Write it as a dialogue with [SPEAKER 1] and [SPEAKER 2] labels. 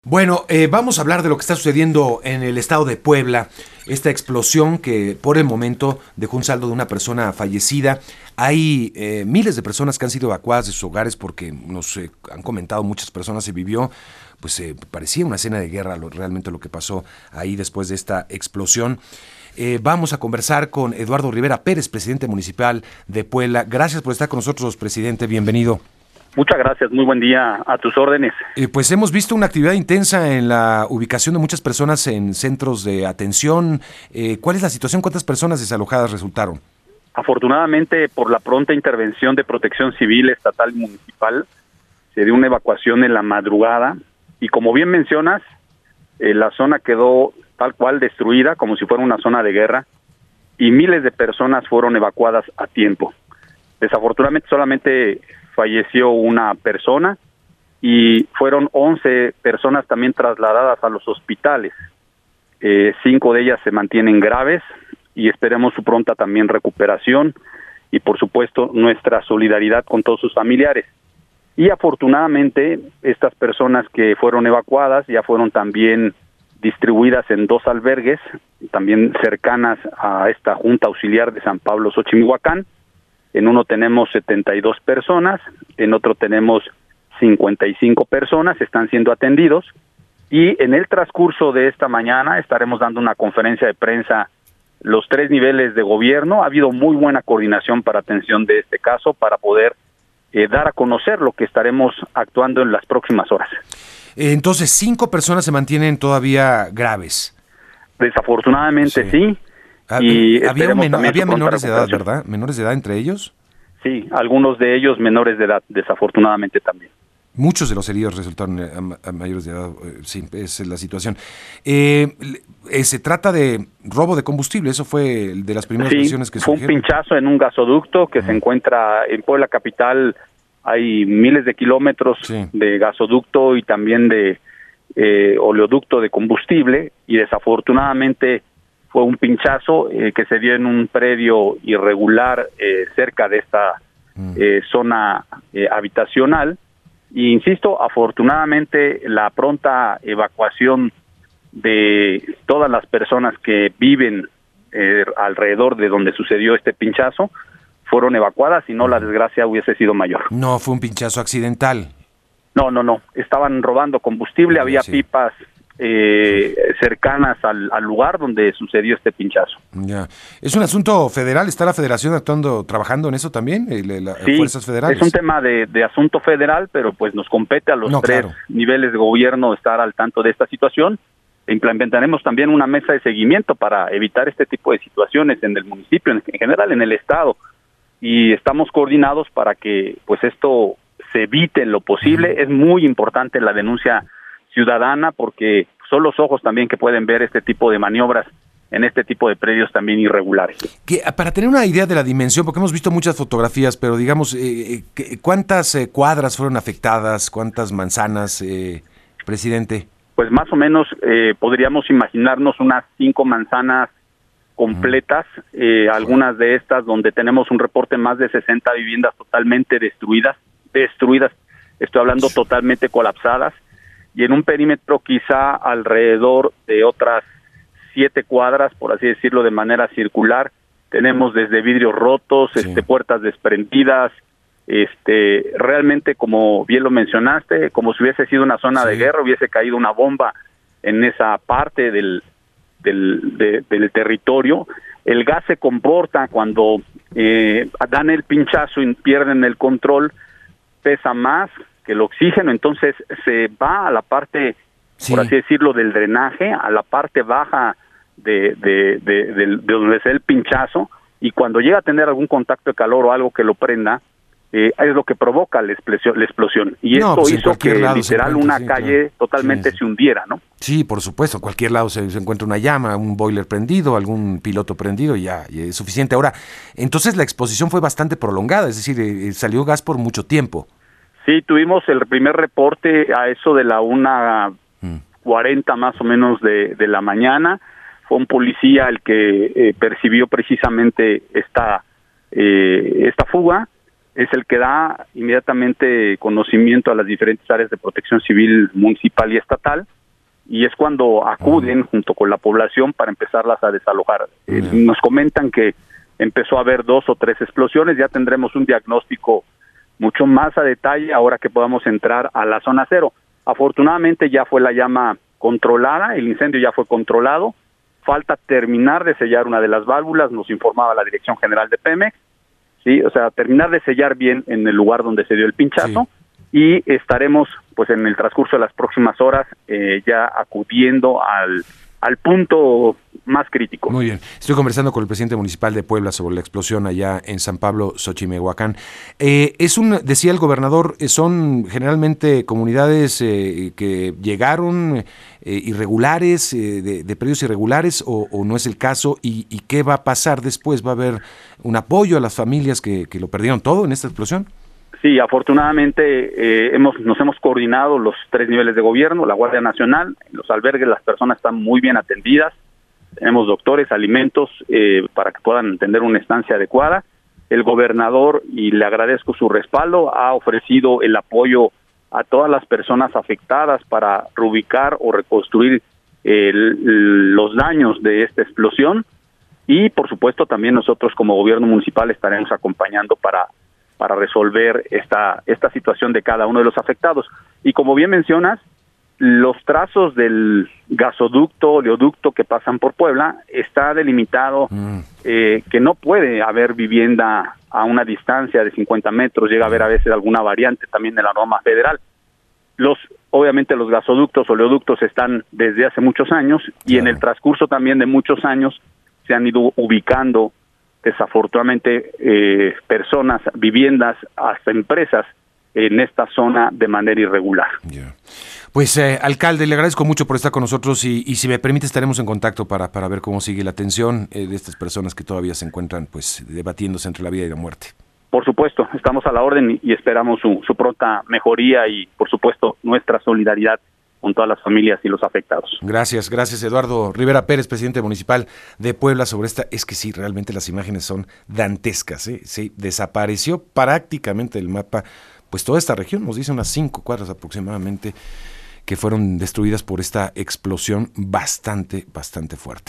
[SPEAKER 1] Bueno, vamos a hablar de lo que está sucediendo en el estado de Puebla, esta explosión que por el momento dejó un saldo de una persona fallecida. Hay miles de personas que han sido evacuadas de sus hogares porque nos han comentado muchas personas, se vivió, parecía una escena de guerra realmente lo que pasó ahí después de esta explosión. Vamos a conversar con Eduardo Rivera Pérez, presidente municipal de Puebla. Gracias por estar con nosotros, presidente, bienvenido.
[SPEAKER 2] Muchas gracias, muy buen día, a tus órdenes.
[SPEAKER 1] Pues hemos visto una actividad intensa en la ubicación de muchas personas en centros de atención. ¿Cuál es la situación? ¿Cuántas personas desalojadas resultaron?
[SPEAKER 2] Afortunadamente, por la pronta intervención de Protección Civil estatal y municipal, se dio una evacuación en la madrugada y, como bien mencionas, la zona quedó tal cual destruida, como si fuera una zona de guerra, y miles de personas fueron evacuadas a tiempo. Desafortunadamente, solamente falleció una persona y fueron 11 personas también trasladadas a los hospitales. 5 de ellas se mantienen graves y esperemos su pronta también recuperación y, por supuesto, nuestra solidaridad con todos sus familiares. Y afortunadamente estas personas que fueron evacuadas ya fueron también distribuidas en 2 albergues, también cercanas a esta Junta Auxiliar de San Pablo Xochimihuacán. En uno tenemos 72 personas, en otro tenemos 55 personas, están siendo atendidos, y en el transcurso de esta mañana estaremos dando una conferencia de prensa los 3 niveles de gobierno. Ha habido muy buena coordinación para atención de este caso, para poder dar a conocer lo que estaremos actuando en las próximas horas.
[SPEAKER 1] Entonces, 5 personas se mantienen todavía graves.
[SPEAKER 2] Desafortunadamente sí. Y
[SPEAKER 1] había menores de edad, ¿verdad? ¿Menores de edad entre ellos?
[SPEAKER 2] Sí, algunos de ellos menores de edad, desafortunadamente también.
[SPEAKER 1] Muchos de los heridos resultaron a mayores de edad, sí, esa es la situación. Se trata de robo de combustible, eso fue de las primeras versiones que surgieron.
[SPEAKER 2] Fue un pinchazo en un gasoducto que se encuentra en Puebla capital. Hay miles de kilómetros de gasoducto y también de oleoducto de combustible, y desafortunadamente fue un pinchazo que se dio en un predio irregular cerca de esta zona habitacional. Y insisto, afortunadamente la pronta evacuación de todas las personas que viven alrededor de donde sucedió este pinchazo fueron evacuadas, y no, la desgracia hubiese sido mayor.
[SPEAKER 1] No fue un pinchazo accidental.
[SPEAKER 2] No. Estaban robando combustible, había pipas cercanas al lugar donde sucedió este pinchazo.
[SPEAKER 1] Ya. ¿Es un asunto federal? ¿Está la federación trabajando en eso también?
[SPEAKER 2] Sí,
[SPEAKER 1] fuerzas federales.
[SPEAKER 2] Es un tema de asunto federal, pero pues nos compete a los 3 niveles de gobierno estar al tanto de esta situación. Implementaremos también una mesa de seguimiento para evitar este tipo de situaciones en el municipio, en general en el estado, y estamos coordinados para que pues esto se evite en lo posible. Es muy importante la denuncia ciudadana, porque son los ojos también que pueden ver este tipo de maniobras en este tipo de predios también irregulares.
[SPEAKER 1] Para tener una idea de la dimensión, porque hemos visto muchas fotografías, pero digamos, ¿cuántas cuadras fueron afectadas? ¿Cuántas manzanas, presidente?
[SPEAKER 2] Pues más o menos podríamos imaginarnos unas 5 manzanas completas, algunas de estas donde tenemos un reporte más de 60 viviendas totalmente destruidas, estoy hablando totalmente colapsadas, y en un perímetro quizá alrededor de otras 7 cuadras, por así decirlo, de manera circular, tenemos desde vidrios rotos, puertas desprendidas, realmente, como bien lo mencionaste, como si hubiese sido una zona de guerra, hubiese caído una bomba en esa parte del territorio. El gas se comporta cuando dan el pinchazo y pierden el control, pesa más que el oxígeno, entonces se va a la parte, por así decirlo, del drenaje, a la parte baja de donde es el pinchazo, y cuando llega a tener algún contacto de calor o algo que lo prenda, es lo que provoca la explosión. Y esto hizo que literal una calle totalmente se hundiera, ¿no?
[SPEAKER 1] Sí, por supuesto, en cualquier lado se encuentra una llama, un boiler prendido, algún piloto prendido, y ya es suficiente. Ahora, entonces la exposición fue bastante prolongada, es decir, salió gas por mucho tiempo.
[SPEAKER 2] Sí, tuvimos el primer reporte a eso de la 1:40 más o menos de la mañana. Fue un policía el que percibió precisamente esta fuga. es el que da inmediatamente conocimiento a las diferentes áreas de protección civil municipal y estatal, y es cuando acuden junto con la población para empezarlas a desalojar. Nos comentan que empezó a haber 2 o 3 explosiones, ya tendremos un diagnóstico mucho más a detalle ahora que podamos entrar a la zona cero. Afortunadamente ya fue la llama controlada, el incendio ya fue controlado, falta terminar de sellar una de las válvulas, nos informaba la Dirección General de Pemex, sí, o sea, terminar de sellar bien en el lugar donde se dio el pinchazo, y estaremos pues en el transcurso de las próximas horas ya acudiendo al punto más crítico.
[SPEAKER 1] Muy bien. Estoy conversando con el presidente municipal de Puebla sobre la explosión allá en San Pablo, Xochimehuacán. Decía el gobernador, son generalmente comunidades que llegaron irregulares, de predios irregulares, o no es el caso, y qué va a pasar después. ¿Va a haber un apoyo a las familias que lo perdieron todo en esta explosión?
[SPEAKER 2] Sí, afortunadamente nos hemos coordinado los 3 niveles de gobierno, la Guardia Nacional, en los albergues las personas están muy bien atendidas, tenemos doctores, alimentos para que puedan tener una estancia adecuada. El gobernador, y le agradezco su respaldo, ha ofrecido el apoyo a todas las personas afectadas para reubicar o reconstruir los daños de esta explosión, y por supuesto también nosotros como gobierno municipal estaremos acompañando para resolver esta situación de cada uno de los afectados. Y como bien mencionas, los trazos del gasoducto, oleoducto que pasan por Puebla, está delimitado que no puede haber vivienda a una distancia de 50 metros, llega a haber a veces alguna variante también de la norma federal. Obviamente los gasoductos, oleoductos están desde hace muchos años, y en el transcurso también de muchos años se han ido ubicando desafortunadamente personas, viviendas, hasta empresas en esta zona de manera irregular.
[SPEAKER 1] Pues alcalde, le agradezco mucho por estar con nosotros, y si me permite estaremos en contacto para ver cómo sigue la atención de estas personas que todavía se encuentran pues debatiéndose entre la vida y la muerte.
[SPEAKER 2] Por supuesto, estamos a la orden y esperamos su pronta mejoría, y por supuesto nuestra solidaridad con todas las familias y los afectados.
[SPEAKER 1] Gracias Eduardo Rivera Pérez, presidente municipal de Puebla, sobre esta. Es que sí, realmente las imágenes son dantescas, ¿eh? Sí, desapareció prácticamente del mapa pues toda esta región, nos dice unas 5 cuadras aproximadamente, que fueron destruidas por esta explosión bastante fuerte.